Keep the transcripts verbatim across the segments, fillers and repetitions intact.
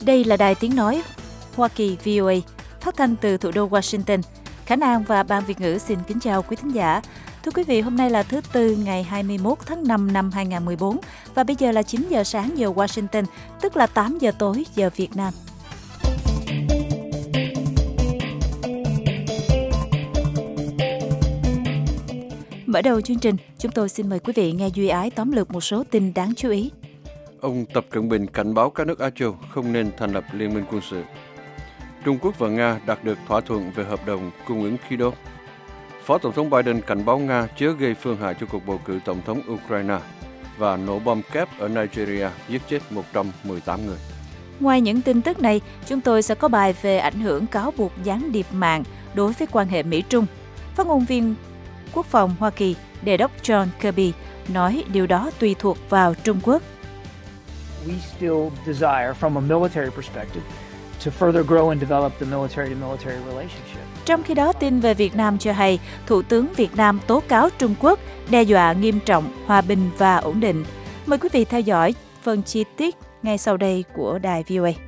Đây là Đài Tiếng Nói Hoa Kỳ vê o a, phát thanh từ thủ đô Washington. Khả Năng và Ban Việt ngữ xin kính chào quý thính giả. Thưa quý vị, hôm nay là thứ Tư ngày hai mươi mốt tháng năm năm hai nghìn không trăm mười bốn và bây giờ là chín giờ sáng giờ Washington, tức là tám giờ tối giờ Việt Nam. Mở đầu chương trình, chúng tôi xin mời quý vị nghe Duy Ái tóm lược một số tin đáng chú ý. Ông Tập Cận Bình cảnh báo các nước Á Châu không nên thành lập liên minh quân sự. Trung Quốc và Nga đạt được thỏa thuận về hợp đồng cung ứng khí đốt. Phó Tổng thống Biden cảnh báo Nga chớ gây phương hại cho cuộc bầu cử Tổng thống Ukraine. Và nổ bom kép ở Nigeria giết chết một trăm mười tám người. Ngoài những tin tức này, chúng tôi sẽ có bài về ảnh hưởng cáo buộc gián điệp mạng đối với quan hệ Mỹ-Trung. Phát ngôn viên Quốc phòng Hoa Kỳ, Đề đốc John Kirby, nói điều đó tùy thuộc vào Trung Quốc. We still desire, from a military perspective, to further grow and develop the military-to-military relationship. Trong khi đó, tin về Việt Nam cho hay, Thủ tướng Việt Nam tố cáo Trung Quốc đe dọa nghiêm trọng hòa bình và ổn định. Mời quý vị theo dõi phần chi tiết ngay sau đây của Đài vê o a.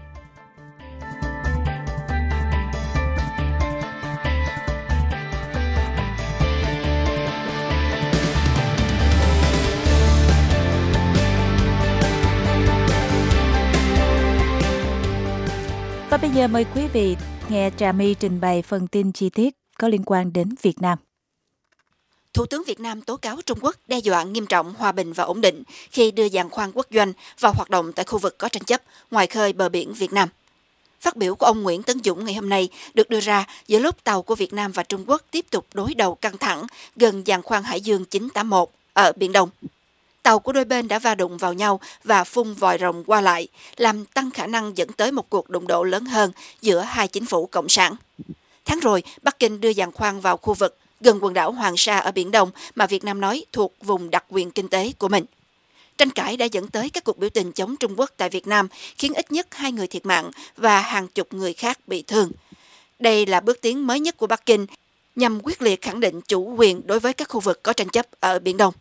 Và bây giờ mời quý vị nghe Trà My trình bày phần tin chi tiết có liên quan đến Việt Nam. Thủ tướng Việt Nam tố cáo Trung Quốc đe dọa nghiêm trọng hòa bình và ổn định khi đưa giàn khoan quốc doanh vào hoạt động tại khu vực có tranh chấp ngoài khơi bờ biển Việt Nam. Phát biểu của ông Nguyễn Tấn Dũng ngày hôm nay được đưa ra giữa lúc tàu của Việt Nam và Trung Quốc tiếp tục đối đầu căng thẳng gần giàn khoan Hải Dương chín tám mốt ở Biển Đông. Tàu của đôi bên đã va đụng vào nhau và phun vòi rồng qua lại, làm tăng khả năng dẫn tới một cuộc đụng độ lớn hơn giữa hai chính phủ cộng sản. Tháng rồi, Bắc Kinh đưa giàn khoan vào khu vực gần quần đảo Hoàng Sa ở Biển Đông mà Việt Nam nói thuộc vùng đặc quyền kinh tế của mình. Tranh cãi đã dẫn tới các cuộc biểu tình chống Trung Quốc tại Việt Nam, khiến ít nhất hai người thiệt mạng và hàng chục người khác bị thương. Đây là bước tiến mới nhất của Bắc Kinh nhằm quyết liệt khẳng định chủ quyền đối với các khu vực có tranh chấp ở Biển Đông.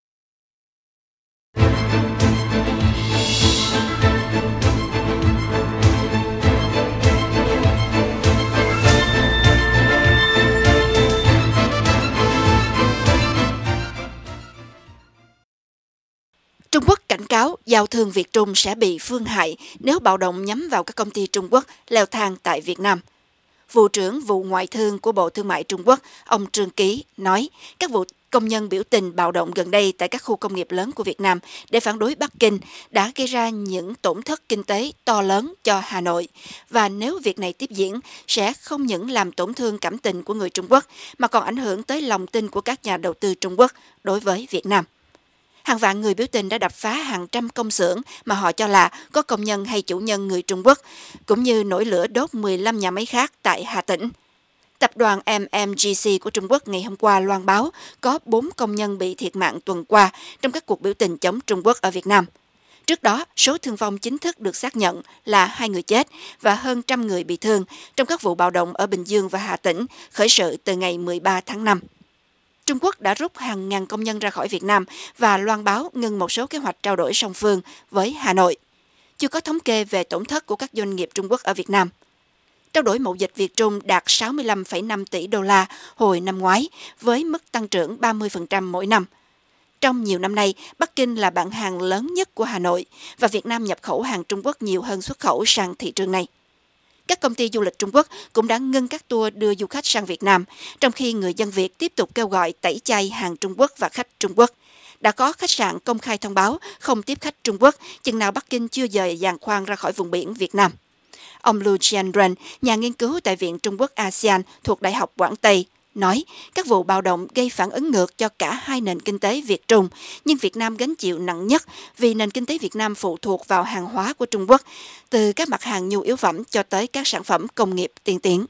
Trung Quốc cảnh cáo giao thương Việt-Trung sẽ bị phương hại nếu bạo động nhắm vào các công ty Trung Quốc leo thang tại Việt Nam. Vụ trưởng vụ ngoại thương của Bộ Thương mại Trung Quốc, ông Trương Ký, nói các vụ công nhân biểu tình bạo động gần đây tại các khu công nghiệp lớn của Việt Nam để phản đối Bắc Kinh đã gây ra những tổn thất kinh tế to lớn cho Hà Nội. Và nếu việc này tiếp diễn, sẽ không những làm tổn thương cảm tình của người Trung Quốc, mà còn ảnh hưởng tới lòng tin của các nhà đầu tư Trung Quốc đối với Việt Nam. Hàng vạn người biểu tình đã đập phá hàng trăm công xưởng mà họ cho là có công nhân hay chủ nhân người Trung Quốc, cũng như nổi lửa đốt mười lăm nhà máy khác tại Hà Tĩnh. Tập đoàn em em giê xê của Trung Quốc ngày hôm qua loan báo có bốn công nhân bị thiệt mạng tuần qua trong các cuộc biểu tình chống Trung Quốc ở Việt Nam. Trước đó, số thương vong chính thức được xác nhận là hai người chết và hơn trăm người bị thương trong các vụ bạo động ở Bình Dương và Hà Tĩnh khởi sự từ ngày mười ba tháng năm. Trung Quốc đã rút hàng ngàn công nhân ra khỏi Việt Nam và loan báo ngừng một số kế hoạch trao đổi song phương với Hà Nội. Chưa có thống kê về tổn thất của các doanh nghiệp Trung Quốc ở Việt Nam. Trao đổi mậu dịch Việt-Trung đạt sáu mươi lăm phẩy năm tỷ đô la hồi năm ngoái, với mức tăng trưởng ba mươi phần trăm mỗi năm. Trong nhiều năm nay, Bắc Kinh là bạn hàng lớn nhất của Hà Nội và Việt Nam nhập khẩu hàng Trung Quốc nhiều hơn xuất khẩu sang thị trường này. Các công ty du lịch Trung Quốc cũng đã ngưng các tour đưa du khách sang Việt Nam, trong khi người dân Việt tiếp tục kêu gọi tẩy chay hàng Trung Quốc và khách Trung Quốc. Đã có khách sạn công khai thông báo không tiếp khách Trung Quốc, chừng nào Bắc Kinh chưa dời giàn khoan ra khỏi vùng biển Việt Nam. Ông Lu Jianren, nhà nghiên cứu tại Viện Trung Quốc a sê an thuộc Đại học Quảng Tây, nói các vụ bạo động gây phản ứng ngược cho cả hai nền kinh tế Việt-Trung, nhưng Việt Nam gánh chịu nặng nhất vì nền kinh tế Việt Nam phụ thuộc vào hàng hóa của Trung Quốc, từ các mặt hàng nhu yếu phẩm cho tới các sản phẩm công nghiệp tiên tiến.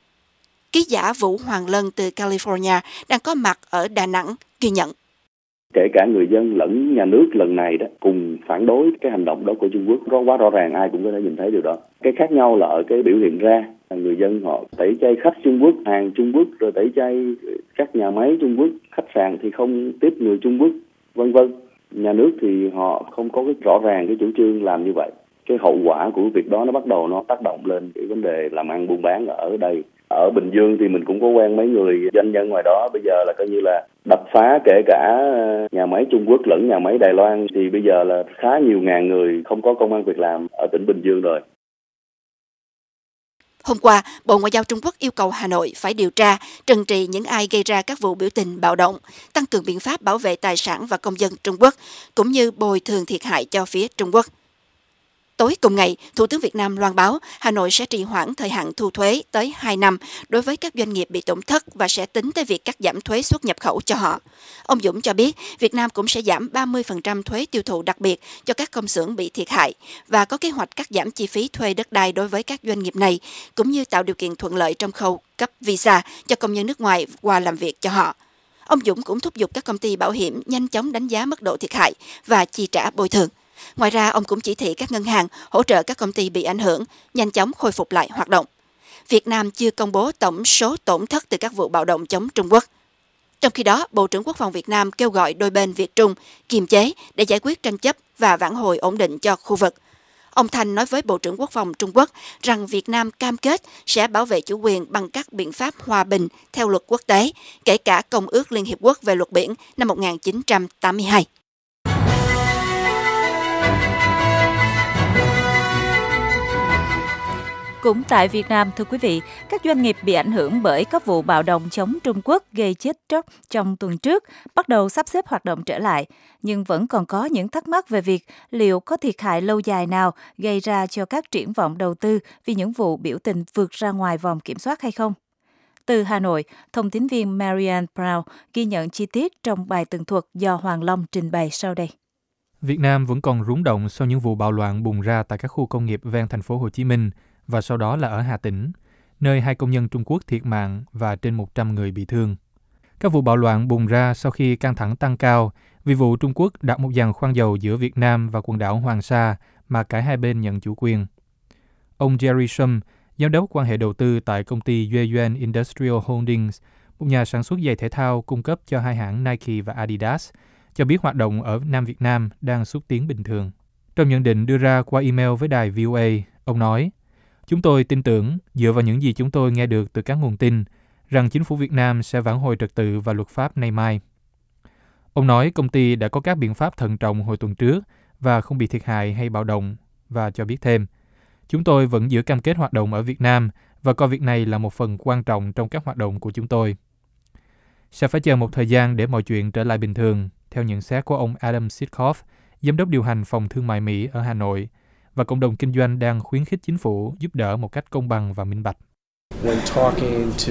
Ký giả Vũ Hoàng Lân từ California đang có mặt ở Đà Nẵng ghi nhận. Kể cả người dân lẫn nhà nước lần này đó cùng phản đối cái hành động đó của Trung Quốc, có quá rõ ràng, ai cũng có thể nhìn thấy điều đó. Cái khác nhau là ở cái biểu hiện ra, người dân họ tẩy chay khách Trung Quốc, hàng Trung Quốc, rồi tẩy chay các nhà máy Trung Quốc, khách sạn thì không tiếp người Trung Quốc, vân vân. Nhà nước thì họ không có cái rõ ràng cái chủ trương làm như vậy. cái hậu quả của việc đó nó bắt đầu nó tác động lên cái vấn đề làm ăn buôn bán ở đây. Ở Bình Dương thì mình cũng có quen mấy người doanh nhân ngoài đó, bây giờ là coi như là đập phá kể cả nhà máy Trung Quốc lẫn nhà máy Đài Loan, thì bây giờ là khá nhiều ngàn người không có công ăn việc làm ở tỉnh Bình Dương rồi. Hôm qua, Bộ Ngoại giao Trung Quốc yêu cầu Hà Nội phải điều tra, trừng trị những ai gây ra các vụ biểu tình bạo động, tăng cường biện pháp bảo vệ tài sản và công dân Trung Quốc, cũng như bồi thường thiệt hại cho phía Trung Quốc. Tối cùng ngày, Thủ tướng Việt Nam loan báo Hà Nội sẽ trì hoãn thời hạn thu thuế tới hai năm đối với các doanh nghiệp bị tổn thất và sẽ tính tới việc cắt giảm thuế xuất nhập khẩu cho họ. Ông Dũng cho biết Việt Nam cũng sẽ giảm ba mươi phần trăm thuế tiêu thụ đặc biệt cho các công xưởng bị thiệt hại và có kế hoạch cắt giảm chi phí thuê đất đai đối với các doanh nghiệp này, cũng như tạo điều kiện thuận lợi trong khâu cấp visa cho công nhân nước ngoài qua làm việc cho họ. Ông Dũng cũng thúc giục các công ty bảo hiểm nhanh chóng đánh giá mức độ thiệt hại và chi trả bồi thường. Ngoài ra, ông cũng chỉ thị các ngân hàng hỗ trợ các công ty bị ảnh hưởng nhanh chóng khôi phục lại hoạt động. Việt Nam chưa công bố tổng số tổn thất từ các vụ bạo động chống Trung Quốc. Trong khi đó, Bộ trưởng Quốc phòng Việt Nam kêu gọi đôi bên Việt Trung kiềm chế để giải quyết tranh chấp và vãn hồi ổn định cho khu vực. Ông Thanh nói với Bộ trưởng Quốc phòng Trung Quốc rằng Việt Nam cam kết sẽ bảo vệ chủ quyền bằng các biện pháp hòa bình theo luật quốc tế, kể cả Công ước Liên Hiệp Quốc về luật biển năm một nghìn chín trăm tám mươi hai. Cũng tại Việt Nam, thưa quý vị, các doanh nghiệp bị ảnh hưởng bởi các vụ bạo động chống Trung Quốc gây chết chóc trong tuần trước bắt đầu sắp xếp hoạt động trở lại, nhưng vẫn còn có những thắc mắc về việc liệu có thiệt hại lâu dài nào gây ra cho các triển vọng đầu tư vì những vụ biểu tình vượt ra ngoài vòng kiểm soát hay không. Từ Hà Nội, thông tín viên Marianne Brown ghi nhận chi tiết trong bài tường thuật do Hoàng Long trình bày sau đây. Việt Nam vẫn còn rúng động sau những vụ bạo loạn bùng ra tại các khu công nghiệp ven thành phố Hồ Chí Minh và sau đó là ở Hà Tĩnh, nơi hai công nhân Trung Quốc thiệt mạng và trên một trăm người bị thương. Các vụ bạo loạn bùng ra sau khi căng thẳng tăng cao vì vụ Trung Quốc đặt một giàn khoan dầu giữa Việt Nam và quần đảo Hoàng Sa mà cả hai bên nhận chủ quyền. Ông Jerry Shum, giám đốc quan hệ đầu tư tại công ty Yueyuan Industrial Holdings, một nhà sản xuất giày thể thao cung cấp cho hai hãng Nike và Adidas, cho biết hoạt động ở Nam Việt Nam đang xúc tiến bình thường. Trong nhận định đưa ra qua email với đài vê o a, ông nói, chúng tôi tin tưởng, dựa vào những gì chúng tôi nghe được từ các nguồn tin, rằng chính phủ Việt Nam sẽ vãn hồi trật tự và luật pháp nay mai. Ông nói công ty đã có các biện pháp thận trọng hồi tuần trước và không bị thiệt hại hay bạo động, và cho biết thêm, chúng tôi vẫn giữ cam kết hoạt động ở Việt Nam và coi việc này là một phần quan trọng trong các hoạt động của chúng tôi. Sẽ phải chờ một thời gian để mọi chuyện trở lại bình thường, theo nhận xét của ông Adam Sitkoff, giám đốc điều hành phòng thương mại Mỹ ở Hà Nội, và cộng đồng kinh doanh đang khuyến khích chính phủ giúp đỡ một cách công bằng và minh bạch. When talking to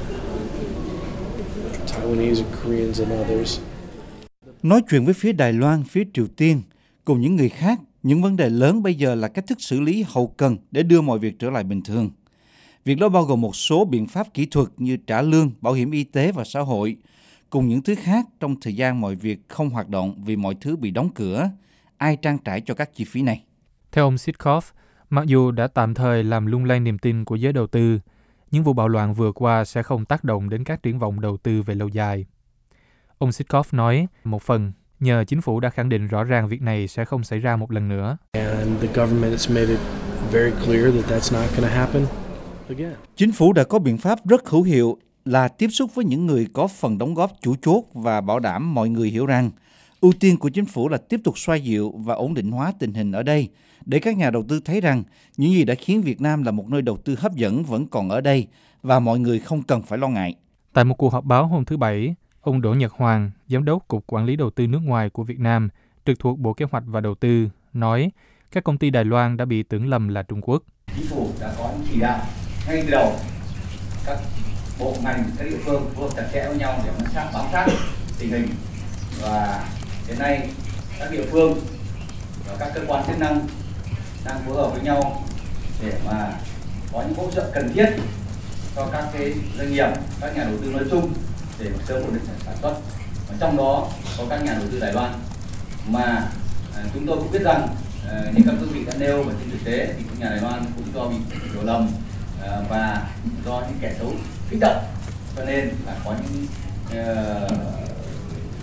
Taiwanese and Koreans and others, nói chuyện với phía Đài Loan, phía Triều Tiên, cùng những người khác, những vấn đề lớn bây giờ là cách thức xử lý hậu cần để đưa mọi việc trở lại bình thường. Việc đó bao gồm một số biện pháp kỹ thuật như trả lương, bảo hiểm y tế và xã hội, cùng những thứ khác trong thời gian mọi việc không hoạt động vì mọi thứ bị đóng cửa. Ai trang trải cho các chi phí này? Theo ông Sitkoff, mặc dù đã tạm thời làm lung lay niềm tin của giới đầu tư, những vụ bạo loạn vừa qua sẽ không tác động đến các triển vọng đầu tư về lâu dài. Ông Sitkoff nói, một phần, nhờ chính phủ đã khẳng định rõ ràng việc này sẽ không xảy ra một lần nữa. and the government has made it very clear that that's not going to happen again. Chính phủ đã có biện pháp rất hữu hiệu là tiếp xúc với những người có phần đóng góp chủ chốt và bảo đảm mọi người hiểu rằng ưu tiên của chính phủ là tiếp tục xoa dịu và ổn định hóa tình hình ở đây, để các nhà đầu tư thấy rằng những gì đã khiến Việt Nam là một nơi đầu tư hấp dẫn vẫn còn ở đây và mọi người không cần phải lo ngại. Tại một cuộc họp báo hôm thứ Bảy, ông Đỗ Nhật Hoàng, giám đốc Cục Quản lý Đầu tư nước ngoài của Việt Nam, trực thuộc Bộ Kế hoạch và Đầu tư, nói các công ty Đài Loan đã bị tưởng lầm là Trung Quốc. Chính phủ đã có những chỉ đạo ngay từ đầu, các bộ ngành, các địa phương phối hợp chặt chẽ với nhau để mà sát bám sát tình hình, và đến nay các địa phương và các cơ quan chức năng đang phối hợp với nhau để mà có những hỗ trợ cần thiết cho các cái doanh nghiệp, các nhà đầu tư nói chung để sớm ổn định sản xuất. Và trong đó có các nhà đầu tư Đài Loan mà à, chúng tôi cũng biết rằng à, như các quý vị đã nêu và trên thực tế thì các nhà Đài Loan cũng do bị hiểu lầm à, và do những kẻ xấu kích động, cho nên là có những uh,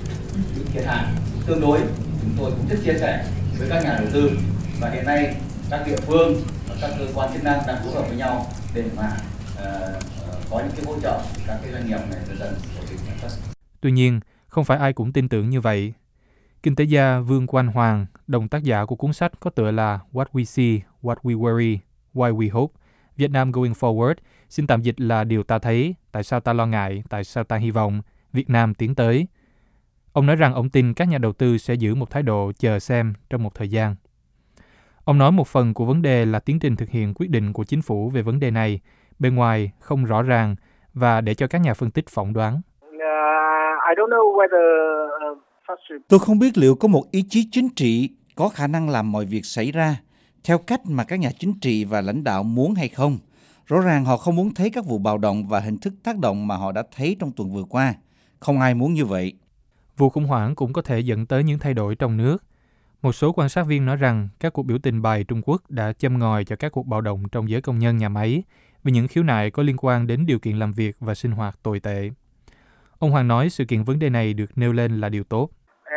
những thiệt hại tương đối. Chúng tôi cũng rất chia sẻ với các nhà đầu tư, và hiện nay các địa phương và các cơ quan chức năng đang phối hợp với nhau để mà uh, có những cái hỗ trợ các cái doanh nghiệp này dần dần ổn định sản xuất. Tuy nhiên, không phải ai cũng tin tưởng như vậy. Kinh tế gia Vương Quang Hoàng, đồng tác giả của cuốn sách có tựa là What We See, What We Worry, Why We Hope, Vietnam Going Forward, xin tạm dịch là điều ta thấy, tại sao ta lo ngại, tại sao ta hy vọng, Việt Nam tiến tới. Ông nói rằng ông tin các nhà đầu tư sẽ giữ một thái độ chờ xem trong một thời gian. Ông nói một phần của vấn đề là tiến trình thực hiện quyết định của chính phủ về vấn đề này, bên ngoài không rõ ràng và để cho các nhà phân tích phỏng đoán. Tôi không biết liệu có một ý chí chính trị có khả năng làm mọi việc xảy ra theo cách mà các nhà chính trị và lãnh đạo muốn hay không. Rõ ràng họ không muốn thấy các vụ bạo động và hình thức tác động mà họ đã thấy trong tuần vừa qua. Không ai muốn như vậy. Vụ khủng hoảng cũng có thể dẫn tới những thay đổi trong nước. Một số quan sát viên nói rằng các cuộc biểu tình bài Trung Quốc đã châm ngòi cho các cuộc bạo động trong giới công nhân nhà máy vì những khiếu nại có liên quan đến điều kiện làm việc và sinh hoạt tồi tệ. Ông Hoàng nói sự kiện vấn đề này được nêu lên là điều tốt.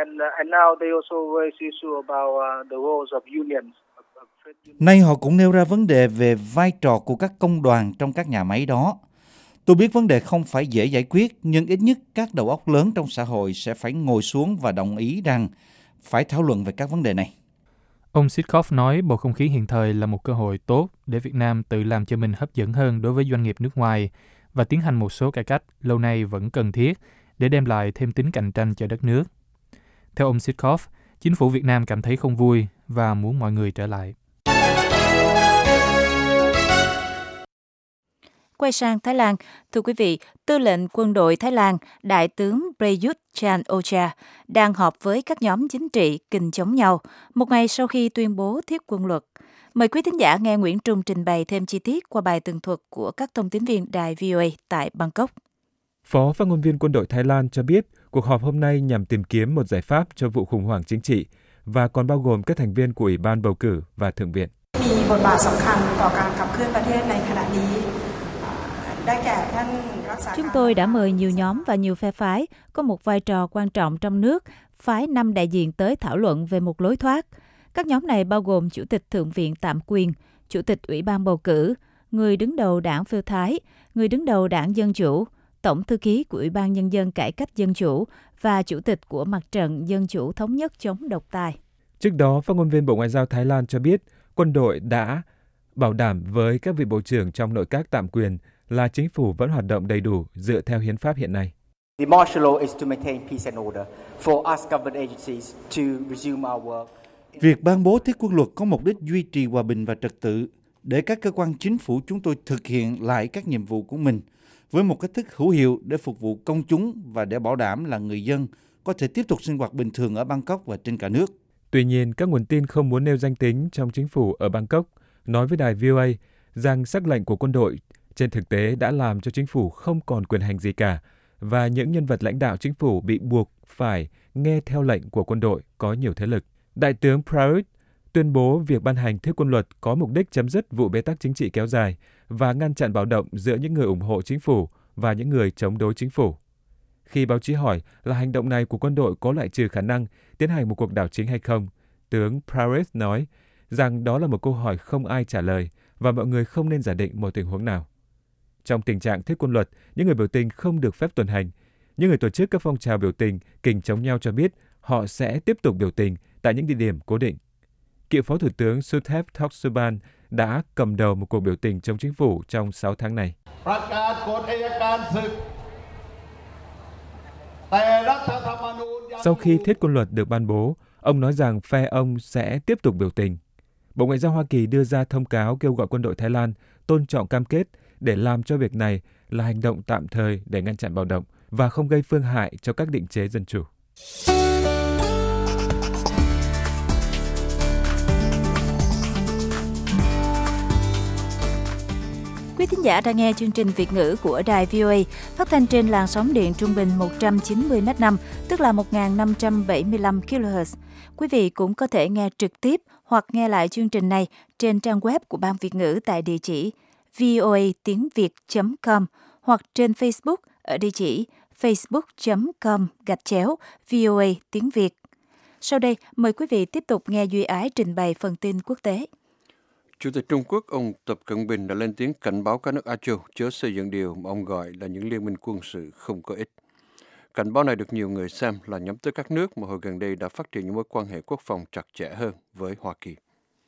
Nay họ cũng nêu ra vấn đề về vai trò của các công đoàn trong các nhà máy đó. Tôi biết vấn đề không phải dễ giải quyết, nhưng ít nhất các đầu óc lớn trong xã hội sẽ phải ngồi xuống và đồng ý rằng phải thảo luận về các vấn đề này. Ông Sitkoff nói bầu không khí hiện thời là một cơ hội tốt để Việt Nam tự làm cho mình hấp dẫn hơn đối với doanh nghiệp nước ngoài và tiến hành một số cải cách lâu nay vẫn cần thiết để đem lại thêm tính cạnh tranh cho đất nước. Theo ông Sitkoff, chính phủ Việt Nam cảm thấy không vui và muốn mọi người trở lại. Quay sang Thái Lan, thưa quý vị, Tư lệnh quân đội Thái Lan, Đại tướng Prayut Chan-o-cha đang họp với các nhóm chính trị kình chống nhau một ngày sau khi tuyên bố thiết quân luật. Mời quý thính giả nghe Nguyễn Trung trình bày thêm chi tiết qua bài tường thuật của các thông tín viên đài vê o a tại Bangkok. Phó phát ngôn viên quân đội Thái Lan cho biết cuộc họp hôm nay nhằm tìm kiếm một giải pháp cho vụ khủng hoảng chính trị và còn bao gồm các thành viên của Ủy ban bầu cử và Thượng viện. Chúng tôi đã mời nhiều nhóm và nhiều phe phái có một vai trò quan trọng trong nước, phái năm đại diện tới thảo luận về một lối thoát. Các nhóm này bao gồm Chủ tịch Thượng viện tạm quyền, Chủ tịch Ủy ban bầu cử, người đứng đầu đảng Pheu Thái, người đứng đầu đảng Dân Chủ, Tổng thư ký của Ủy ban Nhân dân Cải cách Dân Chủ và Chủ tịch của Mặt trận Dân Chủ Thống nhất chống độc tài. Trước đó, phát ngôn viên Bộ Ngoại giao Thái Lan cho biết quân đội đã bảo đảm với các vị bộ trưởng trong nội các tạm quyền là chính phủ vẫn hoạt động đầy đủ dựa theo hiến pháp hiện nay. Việc ban bố thiết quân luật có mục đích duy trì hòa bình và trật tự để các cơ quan chính phủ chúng tôi thực hiện lại các nhiệm vụ của mình với một cách thức hữu hiệu để phục vụ công chúng và để bảo đảm là người dân có thể tiếp tục sinh hoạt bình thường ở Bangkok và trên cả nước. Tuy nhiên, các nguồn tin không muốn nêu danh tính trong chính phủ ở Bangkok nói với đài vê o a rằng sắc lệnh của quân đội trên thực tế đã làm cho chính phủ không còn quyền hành gì cả và những nhân vật lãnh đạo chính phủ bị buộc phải nghe theo lệnh của quân đội có nhiều thế lực. Đại tướng Prayut tuyên bố việc ban hành thiết quân luật có mục đích chấm dứt vụ bế tắc chính trị kéo dài và ngăn chặn bạo động giữa những người ủng hộ chính phủ và những người chống đối chính phủ. Khi báo chí hỏi là hành động này của quân đội có loại trừ khả năng tiến hành một cuộc đảo chính hay không, tướng Prayut nói rằng đó là một câu hỏi không ai trả lời và mọi người không nên giả định một tình huống nào. Trong tình trạng thiết quân luật, những người biểu tình không được phép tuần hành. Những người tổ chức các phong trào biểu tình kình chống nhau cho biết họ sẽ tiếp tục biểu tình tại những địa điểm cố định. Cựu Phó Thủ tướng Suthep Thaugsuban đã cầm đầu một cuộc biểu tình chống chính phủ trong sáu tháng này. Sau khi thiết quân luật được ban bố, ông nói rằng phe ông sẽ tiếp tục biểu tình. Bộ Ngoại giao Hoa Kỳ đưa ra thông cáo kêu gọi quân đội Thái Lan tôn trọng cam kết để làm cho việc này là hành động tạm thời để ngăn chặn bạo động và không gây phương hại cho các định chế dân chủ. Quý thính giả đang nghe chương trình Việt ngữ của đài vê o a phát thanh trên làn sóng điện trung bình một trăm chín mươi mét năm, tức là một nghìn năm trăm bảy mươi lăm ki lô héc. Quý vị cũng có thể nghe trực tiếp hoặc nghe lại chương trình này trên trang web của Ban Việt ngữ tại địa chỉ voa tiếng việt chấm com hoặc trên Facebook ở địa chỉ facebook chấm com gạch chéo voa tiếng Việt. Sau đây, mời quý vị tiếp tục nghe Duy Ái trình bày phần tin quốc tế. Chủ tịch Trung Quốc ông Tập Cận Bình đã lên tiếng cảnh báo các nước Á Châu chớ xây dựng điều mà ông gọi là những liên minh quân sự không có ích. Cảnh báo này được nhiều người xem là nhắm tới các nước mà hồi gần đây đã phát triển những mối quan hệ quốc phòng chặt chẽ hơn với Hoa Kỳ.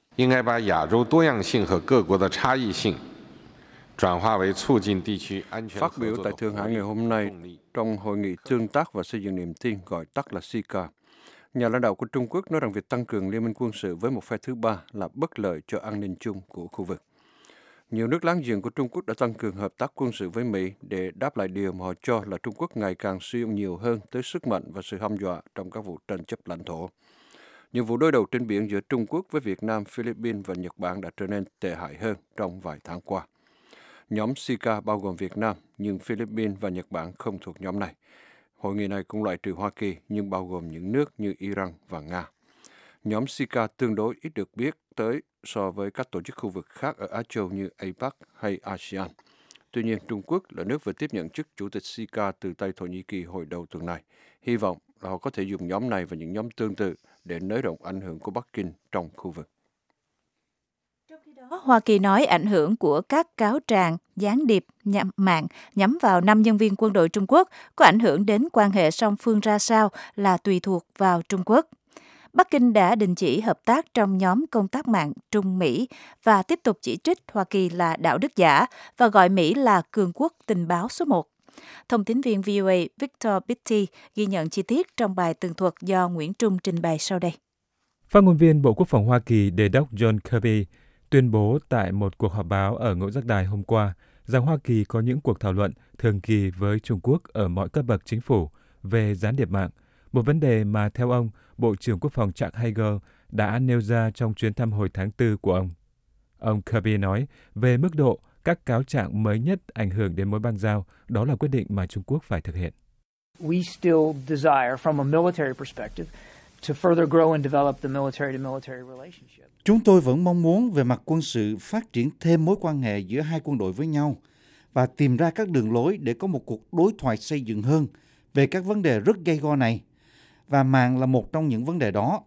Phát biểu tại Thượng Hải ngày hôm nay trong hội nghị tương tác và xây dựng niềm tin gọi tắt là xê i ca, nhà lãnh đạo của Trung Quốc nói rằng việc tăng cường liên minh quân sự với một phe thứ ba là bất lợi cho an ninh chung của khu vực. Nhiều nước láng giềng của Trung Quốc đã tăng cường hợp tác quân sự với Mỹ để đáp lại điều mà họ cho là Trung Quốc ngày càng sử dụng nhiều hơn tới sức mạnh và sự hăm dọa trong các vụ tranh chấp lãnh thổ. Những vụ đối đầu trên biển giữa Trung Quốc với Việt Nam, Philippines và Nhật Bản đã trở nên tệ hại hơn trong vài tháng qua. Nhóm xê i ca bao gồm Việt Nam, nhưng Philippines và Nhật Bản không thuộc nhóm này. Hội nghị này cũng loại trừ Hoa Kỳ, nhưng bao gồm những nước như Iran và Nga. Nhóm xê i ca tương đối ít được biết tới so với các tổ chức khu vực khác ở Á Châu như a pếc hay a sê an. Tuy nhiên, Trung Quốc là nước vừa tiếp nhận chức chủ tịch xê i ca từ tay Thổ Nhĩ Kỳ hồi đầu tuần này. Hy vọng là họ có thể dùng nhóm này và những nhóm tương tự để nới rộng ảnh hưởng của Bắc Kinh trong khu vực. Trong khi đó, Hoa Kỳ nói ảnh hưởng của các cáo trạng gián điệp nhằm mạng nhắm vào năm nhân viên quân đội Trung Quốc có ảnh hưởng đến quan hệ song phương ra sao là tùy thuộc vào Trung Quốc. Bắc Kinh đã đình chỉ hợp tác trong nhóm công tác mạng Trung Mỹ và tiếp tục chỉ trích Hoa Kỳ là đạo đức giả và gọi Mỹ là cường quốc tình báo số một. Thông tín viên vê o a Victor Bitty ghi nhận chi tiết trong bài tường thuật do Nguyễn Trung trình bày sau đây. Phát ngôn viên Bộ Quốc phòng Hoa Kỳ Đề đốc John Kirby tuyên bố tại một cuộc họp báo ở Ngũ Giác Đài hôm qua rằng Hoa Kỳ có những cuộc thảo luận thường kỳ với Trung Quốc ở mọi cấp bậc chính phủ về gián điệp mạng, một vấn đề mà theo ông, Bộ trưởng Quốc phòng Chuck Hagel đã nêu ra trong chuyến thăm hồi tháng tư của ông. Ông Kirby nói về mức độ các cáo trạng mới nhất ảnh hưởng đến mối bang giao, đó là quyết định mà Trung Quốc phải thực hiện. We still desire, from a military perspective, to further grow and develop the military-to-military relationship. Chúng tôi vẫn mong muốn về mặt quân sự phát triển thêm mối quan hệ giữa hai quân đội với nhau và tìm ra các đường lối để có một cuộc đối thoại xây dựng hơn về các vấn đề rất gay go này. Và mạng là một trong những vấn đề đó.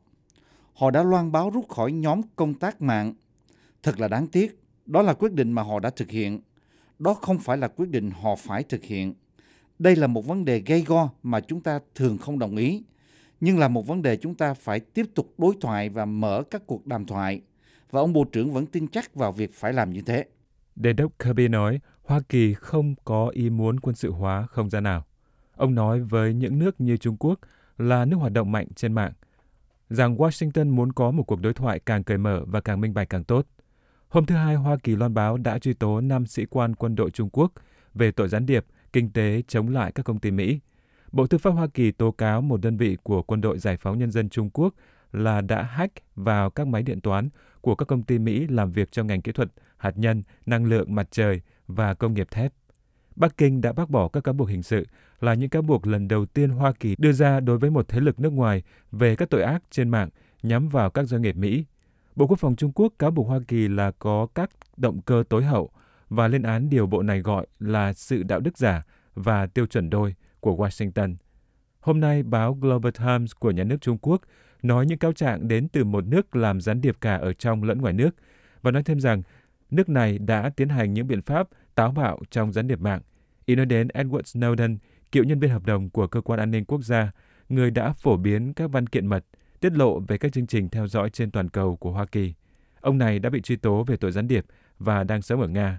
Họ đã loan báo rút khỏi nhóm công tác mạng. Thật là đáng tiếc, đó là quyết định mà họ đã thực hiện. Đó không phải là quyết định họ phải thực hiện. Đây là một vấn đề gay go mà chúng ta thường không đồng ý, nhưng là một vấn đề chúng ta phải tiếp tục đối thoại và mở các cuộc đàm thoại. Và ông Bộ trưởng vẫn tin chắc vào việc phải làm như thế. Đề đốc Kirby nói Hoa Kỳ không có ý muốn quân sự hóa không gian nào. Ông nói với những nước như Trung Quốc là nước hoạt động mạnh trên mạng, rằng Washington muốn có một cuộc đối thoại càng cởi mở và càng minh bạch càng tốt. Hôm thứ Hai, Hoa Kỳ loan báo đã truy tố năm sĩ quan quân đội Trung Quốc về tội gián điệp, kinh tế chống lại các công ty Mỹ. Bộ Tư pháp Hoa Kỳ tố cáo một đơn vị của Quân đội Giải phóng Nhân dân Trung Quốc là đã hack vào các máy điện toán của các công ty Mỹ làm việc trong ngành kỹ thuật, hạt nhân, năng lượng mặt trời và công nghiệp thép. Bắc Kinh đã bác bỏ các cáo buộc hình sự là những cáo buộc lần đầu tiên Hoa Kỳ đưa ra đối với một thế lực nước ngoài về các tội ác trên mạng nhắm vào các doanh nghiệp Mỹ. Bộ Quốc phòng Trung Quốc cáo buộc Hoa Kỳ là có các động cơ tối hậu và lên án điều bộ này gọi là sự đạo đức giả và tiêu chuẩn đôi của Washington. Hôm nay, báo Global Times của nhà nước Trung Quốc nói những cáo trạng đến từ một nước làm gián điệp cả ở trong lẫn ngoài nước và nói thêm rằng nước này đã tiến hành những biện pháp táo bạo trong gián điệp mạng. Ý nói đến Edward Snowden, cựu nhân viên hợp đồng của Cơ quan An ninh Quốc gia, người đã phổ biến các văn kiện mật, tiết lộ về các chương trình theo dõi trên toàn cầu của Hoa Kỳ. Ông này đã bị truy tố về tội gián điệp và đang sống ở Nga.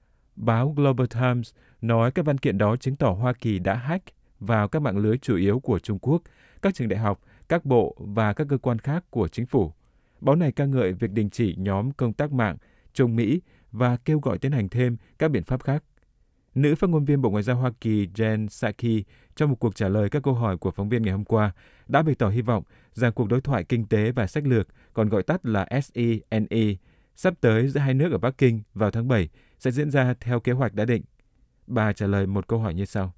Báo Global Times nói các văn kiện đó chứng tỏ Hoa Kỳ đã hack vào các mạng lưới chủ yếu của Trung Quốc, các trường đại học, các bộ và các cơ quan khác của chính phủ. Báo này ca ngợi việc đình chỉ nhóm công tác mạng Trung Mỹ và kêu gọi tiến hành thêm các biện pháp khác. Nữ phát ngôn viên Bộ Ngoại giao Hoa Kỳ Jen Psaki trong một cuộc trả lời các câu hỏi của phóng viên ngày hôm qua đã bày tỏ hy vọng rằng cuộc đối thoại kinh tế và sách lược, còn gọi tắt là S E N E, sắp tới giữa hai nước ở Bắc Kinh vào tháng bảy sẽ diễn ra theo kế hoạch đã định. Bà trả lời một câu hỏi như sau.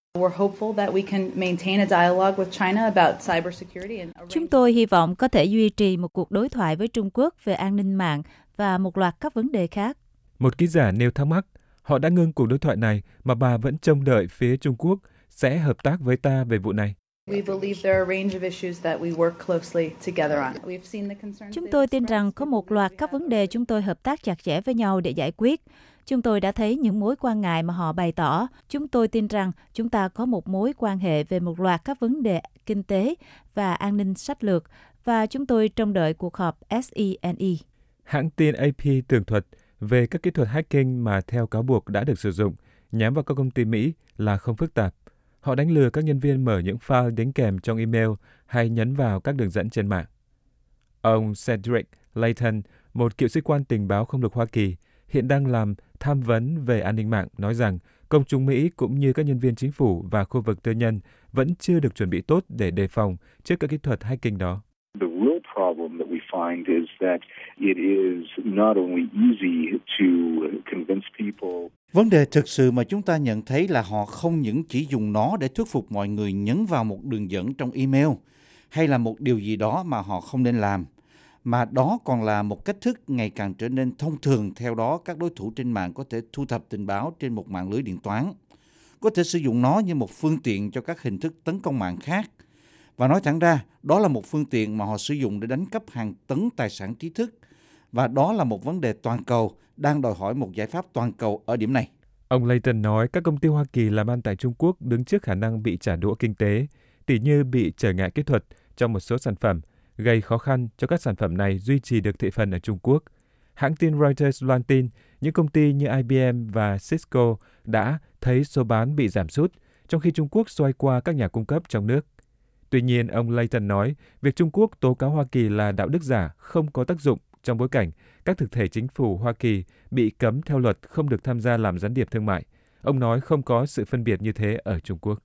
Chúng tôi hy vọng có thể duy trì một cuộc đối thoại với Trung Quốc về an ninh mạng và một loạt các vấn đề khác. Một ký giả nêu thắc mắc, họ đã ngưng cuộc đối thoại này mà bà vẫn trông đợi phía Trung Quốc sẽ hợp tác với ta về vụ này. Chúng tôi tin rằng có một loạt các vấn đề chúng tôi hợp tác chặt chẽ với nhau để giải quyết. Chúng tôi đã thấy những mối quan ngại mà họ bày tỏ. Chúng tôi tin rằng chúng ta có một mối quan hệ về một loạt các vấn đề kinh tế và an ninh sách lược, và chúng tôi trông đợi cuộc họp SENE. Hãng tin a pê tường thuật về các kỹ thuật hacking mà theo cáo buộc đã được sử dụng nhắm vào các công ty Mỹ là không phức tạp. Họ đánh lừa các nhân viên mở những file đính kèm trong email hay nhấn vào các đường dẫn trên mạng. Ông Cedric Layton, một cựu sĩ quan tình báo không lực Hoa Kỳ, hiện đang làm tham vấn về an ninh mạng, nói rằng công chúng Mỹ cũng như các nhân viên chính phủ và khu vực tư nhân vẫn chưa được chuẩn bị tốt để đề phòng trước các kỹ thuật hacking đó. Vấn đề thực sự mà chúng ta nhận thấy là họ không những chỉ dùng nó để thuyết phục mọi người nhấn vào một đường dẫn trong email hay là một điều gì đó mà họ không nên làm, mà đó còn là một cách thức ngày càng trở nên thông thường. Theo đó, các đối thủ trên mạng có thể thu thập tình báo trên một mạng lưới điện toán, có thể sử dụng nó như một phương tiện cho các hình thức tấn công mạng khác. Và nói thẳng ra, đó là một phương tiện mà họ sử dụng để đánh cắp hàng tấn tài sản trí thức. Và đó là một vấn đề toàn cầu, đang đòi hỏi một giải pháp toàn cầu ở điểm này. Ông Layton nói các công ty Hoa Kỳ làm ăn tại Trung Quốc đứng trước khả năng bị trả đũa kinh tế, tỉ như bị trở ngại kỹ thuật trong một số sản phẩm, gây khó khăn cho các sản phẩm này duy trì được thị phần ở Trung Quốc. Hãng tin Reuters loan tin những công ty như I B M và Cisco đã thấy số bán bị giảm sút, trong khi Trung Quốc xoay qua các nhà cung cấp trong nước. Tuy nhiên, ông Layton nói việc Trung Quốc tố cáo Hoa Kỳ là đạo đức giả không có tác dụng trong bối cảnh các thực thể chính phủ Hoa Kỳ bị cấm theo luật không được tham gia làm gián điệp thương mại. Ông nói không có sự phân biệt như thế ở Trung Quốc.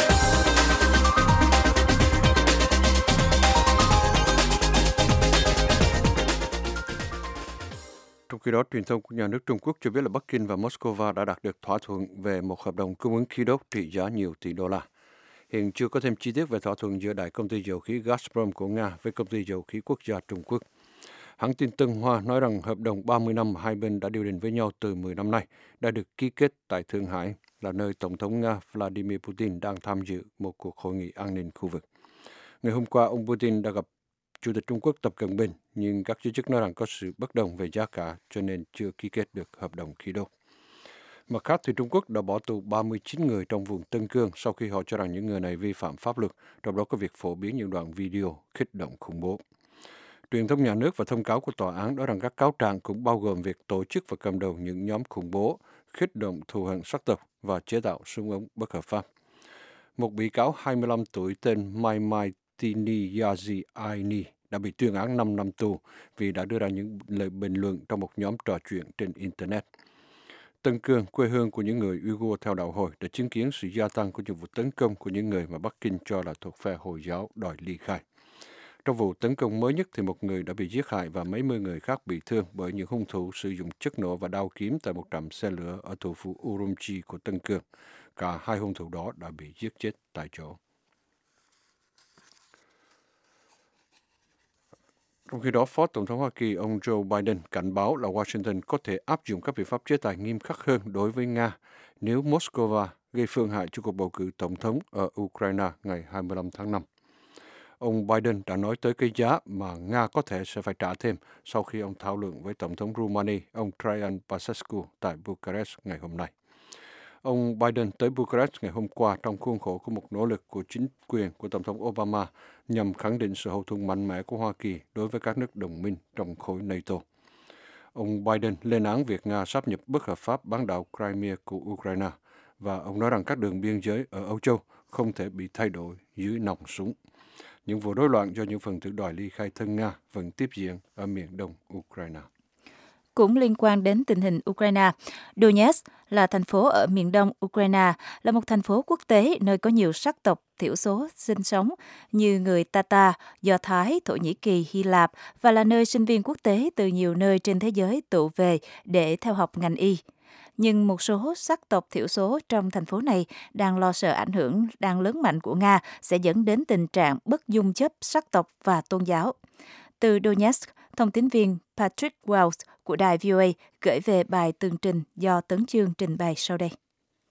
Trong khi đó, truyền thông của nhà nước Trung Quốc cho biết là Bắc Kinh và Moscow đã đạt được thỏa thuận về một hợp đồng cung ứng khí đốt trị giá nhiều tỷ đô la. Hiện chưa có thêm chi tiết về thỏa thuận giữa đại công ty dầu khí Gazprom của Nga với công ty dầu khí quốc gia Trung Quốc. Hãng tin Tân Hoa nói rằng hợp đồng ba mươi năm mà hai bên đã điều đình với nhau từ mười năm nay đã được ký kết tại Thượng Hải, là nơi Tổng thống Nga Vladimir Putin đang tham dự một cuộc hội nghị an ninh khu vực. Ngày hôm qua, ông Putin đã gặp Chủ tịch Trung Quốc Tập Cận Bình, nhưng các giới chức nói rằng có sự bất đồng về giá cả cho nên chưa ký kết được hợp đồng khí đốt. Mặt khác, thì Trung Quốc đã bỏ tù ba mươi chín người trong vùng Tân Cương sau khi họ cho rằng những người này vi phạm pháp luật, trong đó có việc phổ biến những đoạn video kích động khủng bố. Truyền thông nhà nước và thông cáo của tòa án nói rằng các cáo trạng cũng bao gồm việc tổ chức và cầm đầu những nhóm khủng bố, kích động thù hận sắc tộc và chế tạo súng ống bất hợp pháp. Một bị cáo hai mươi lăm tuổi tên Mai Mai Tiniyazi Aini đã bị tuyên án năm năm tù vì đã đưa ra những lời bình luận trong một nhóm trò chuyện trên Internet. Tân Cương, quê hương của những người Uyghur theo đạo Hồi, đã chứng kiến sự gia tăng của những vụ tấn công của những người mà Bắc Kinh cho là thuộc phe Hồi giáo đòi ly khai. Trong vụ tấn công mới nhất thì một người đã bị giết hại và mấy mươi người khác bị thương bởi những hung thủ sử dụng chất nổ và đao kiếm tại một trạm xe lửa ở thủ phủ Urumqi của Tân Cương. Cả hai hung thủ đó đã bị giết chết tại chỗ. Trong khi đó, Phó Tổng thống Hoa Kỳ ông Joe Biden cảnh báo là Washington có thể áp dụng các biện pháp chế tài nghiêm khắc hơn đối với Nga nếu Moscow gây phương hại cho cuộc bầu cử tổng thống ở Ukraine ngày hai mươi lăm tháng năm. Ông Biden đã nói tới cái giá mà Nga có thể sẽ phải trả thêm sau khi ông thảo luận với Tổng thống Romania, ông Traian Băsescu tại Bucharest ngày hôm nay. Ông Biden tới Bucharest ngày hôm qua trong khuôn khổ của một nỗ lực của chính quyền của Tổng thống Obama nhằm khẳng định sự hậu thuẫn mạnh mẽ của Hoa Kỳ đối với các nước đồng minh trong khối NATO. Ông Biden lên án việc Nga sáp nhập bất hợp pháp bán đảo Crimea của Ukraine và ông nói rằng các đường biên giới ở Âu Châu không thể bị thay đổi dưới nòng súng. Những vụ rối loạn do những phần tử đòi ly khai thân Nga vẫn tiếp diễn ở miền đông Ukraine. Cũng liên quan đến tình hình Ukraine, Donetsk là thành phố ở miền đông Ukraine, là một thành phố quốc tế nơi có nhiều sắc tộc thiểu số sinh sống như người Tatar, Do Thái, Thổ Nhĩ Kỳ, Hy Lạp và là nơi sinh viên quốc tế từ nhiều nơi trên thế giới tụ về để theo học ngành y. Nhưng một số sắc tộc thiểu số trong thành phố này đang lo sợ ảnh hưởng đang lớn mạnh của Nga sẽ dẫn đến tình trạng bất dung chấp sắc tộc và tôn giáo. Từ Donetsk, thông tín viên Patrick Wells của đài vê o a gửi về bài tường trình do Tấn Chương trình bày sau đây.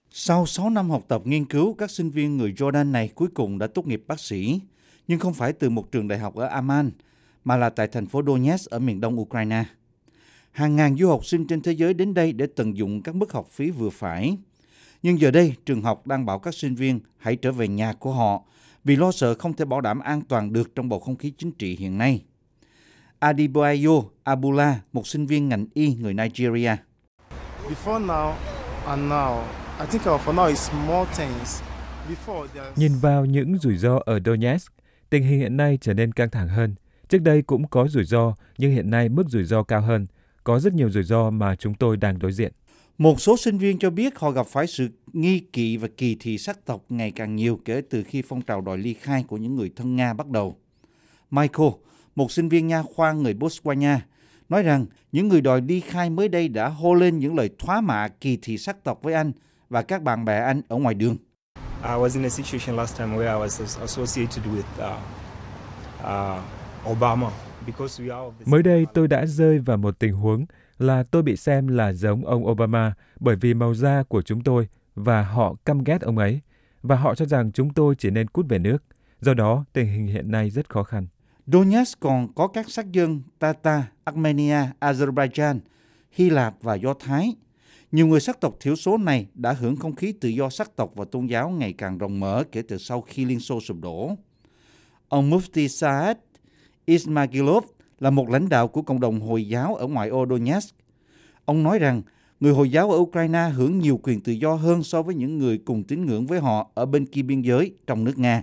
Sau sáu năm học tập nghiên cứu, các sinh viên người Jordan này cuối cùng đã tốt nghiệp bác sĩ, nhưng không phải từ một trường đại học ở Amman, mà là tại thành phố Donetsk ở miền đông Ukraine. Hàng ngàn du học sinh trên thế giới đến đây để tận dụng các mức học phí vừa phải. Nhưng giờ đây, trường học đang bảo các sinh viên hãy trở về nhà của họ vì lo sợ không thể bảo đảm an toàn được trong bầu không khí chính trị hiện nay. Adebayo Abula, một sinh viên ngành y người Nigeria. Before now and now, I think for now it's more tense. Nhìn vào những rủi ro ở Donetsk, tình hình hiện nay trở nên căng thẳng hơn. Trước đây cũng có rủi ro, nhưng hiện nay mức rủi ro cao hơn. Có rất nhiều rủi ro mà chúng tôi đang đối diện. Một số sinh viên cho biết họ gặp phải sự nghi kỵ và kỳ thị sắc tộc ngày càng nhiều kể từ khi phong trào đòi ly khai của những người thân Nga bắt đầu. Michael, một sinh viên nha khoa người Botswana, nói rằng những người đòi ly khai mới đây đã hô lên những lời thoá mạ kỳ thị sắc tộc với anh và các bạn bè anh ở ngoài đường. I was in a situation last time where I was associated with uh, uh, Obama. Mới đây tôi đã rơi vào một tình huống là tôi bị xem là giống ông Obama bởi vì màu da của chúng tôi và họ căm ghét ông ấy và họ cho rằng chúng tôi chỉ nên cút về nước. Do đó, tình hình hiện nay rất khó khăn. Donetsk còn có các sắc dân Tatar, Armenia, Azerbaijan, Hy Lạp và Do Thái. Nhiều người sắc tộc thiểu số này đã hưởng không khí tự do sắc tộc và tôn giáo ngày càng rộng mở kể từ sau khi Liên Xô sụp đổ. Ông Mufti Saad Ismailov là một lãnh đạo của cộng đồng Hồi giáo ở ngoại ô Donetsk. Ông nói rằng người Hồi giáo ở Ukraine hưởng nhiều quyền tự do hơn so với những người cùng tín ngưỡng với họ ở bên kia biên giới trong nước Nga.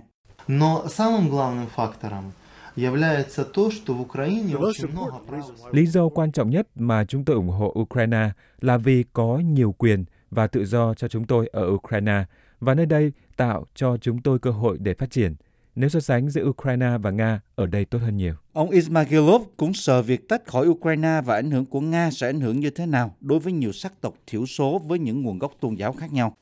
Lý do quan trọng nhất mà chúng tôi ủng hộ Ukraine là vì có nhiều quyền và tự do cho chúng tôi ở Ukraine và nơi đây tạo cho chúng tôi cơ hội để phát triển. Nếu so sánh giữa Ukraine và Nga, ở đây tốt hơn nhiều. Ông Ismailov cũng sợ việc tách khỏi Ukraine và ảnh hưởng của Nga sẽ ảnh hưởng như thế nào đối với nhiều sắc tộc thiểu số với những nguồn gốc tôn giáo khác nhau.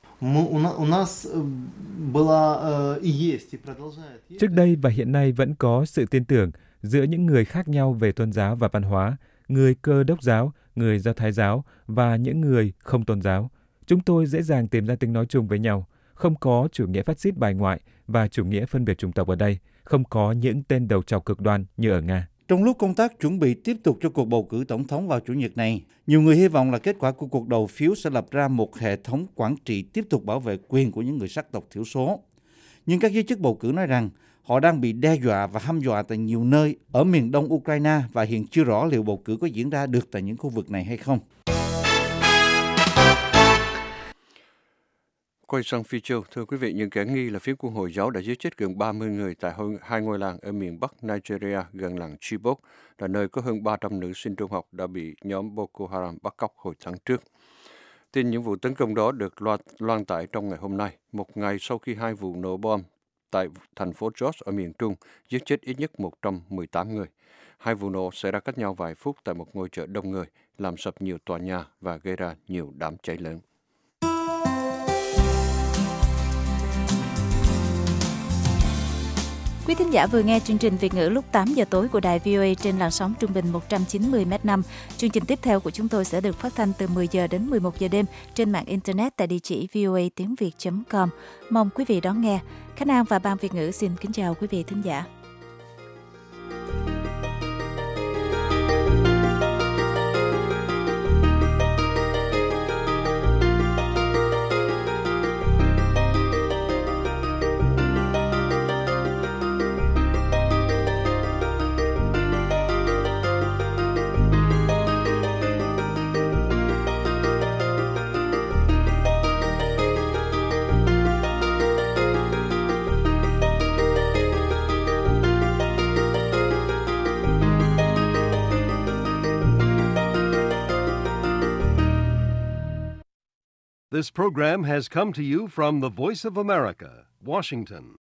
Trước đây và hiện nay vẫn có sự tin tưởng giữa những người khác nhau về tôn giáo và văn hóa, người Cơ Đốc giáo, người Do Thái giáo và những người không tôn giáo. Chúng tôi dễ dàng tìm ra tiếng nói chung với nhau. Không có chủ nghĩa phát xít bài ngoại và chủ nghĩa phân biệt chủng tộc ở đây, không có những tên đầu trọc cực đoan như ở Nga. Trong lúc công tác chuẩn bị tiếp tục cho cuộc bầu cử tổng thống vào Chủ nhật này, nhiều người hy vọng là kết quả của cuộc đầu phiếu sẽ lập ra một hệ thống quản trị tiếp tục bảo vệ quyền của những người sắc tộc thiểu số. Nhưng các giới chức bầu cử nói rằng họ đang bị đe dọa và hăm dọa tại nhiều nơi ở miền đông Ukraine và hiện chưa rõ liệu bầu cử có diễn ra được tại những khu vực này hay không. Quay sang Phi Châu, thưa quý vị, những kẻ nghi là phiến quân Hồi giáo đã giết chết gần ba mươi người tại hai ngôi làng ở miền Bắc Nigeria gần làng Chibok, là nơi có hơn ba trăm nữ sinh trung học đã bị nhóm Boko Haram bắt cóc hồi tháng trước. Tin những vụ tấn công đó được loan, loan tải trong ngày hôm nay, một ngày sau khi hai vụ nổ bom tại thành phố Jos ở miền Trung giết chết ít nhất một trăm mười tám người. Hai vụ nổ xảy ra cách nhau vài phút tại một ngôi chợ đông người, làm sập nhiều tòa nhà và gây ra nhiều đám cháy lớn. Quý thính giả vừa nghe chương trình Việt ngữ lúc tám giờ tối của đài vê o a trên làn sóng trung bình một trăm chín mươi mét năm. Chương trình tiếp theo của chúng tôi sẽ được phát thanh từ mười giờ đến mười một giờ đêm trên mạng Internet tại địa chỉ v o a tiếng việt chấm com. Mong quý vị đón nghe. Khánh An và Ban Việt ngữ xin kính chào quý vị thính giả. This program has come to you from the Voice of America, Washington.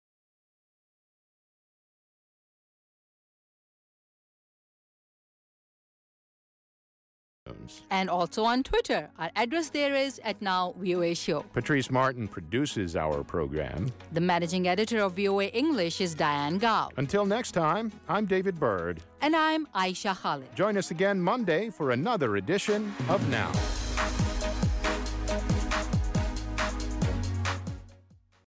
And also on Twitter. Our address there is at Now V O A Show. Patrice Martin produces our program. The managing editor of V O A English is Diane Gao. Until next time, I'm David Byrd. And I'm Aisha Khalid. Join us again Monday for another edition of Now.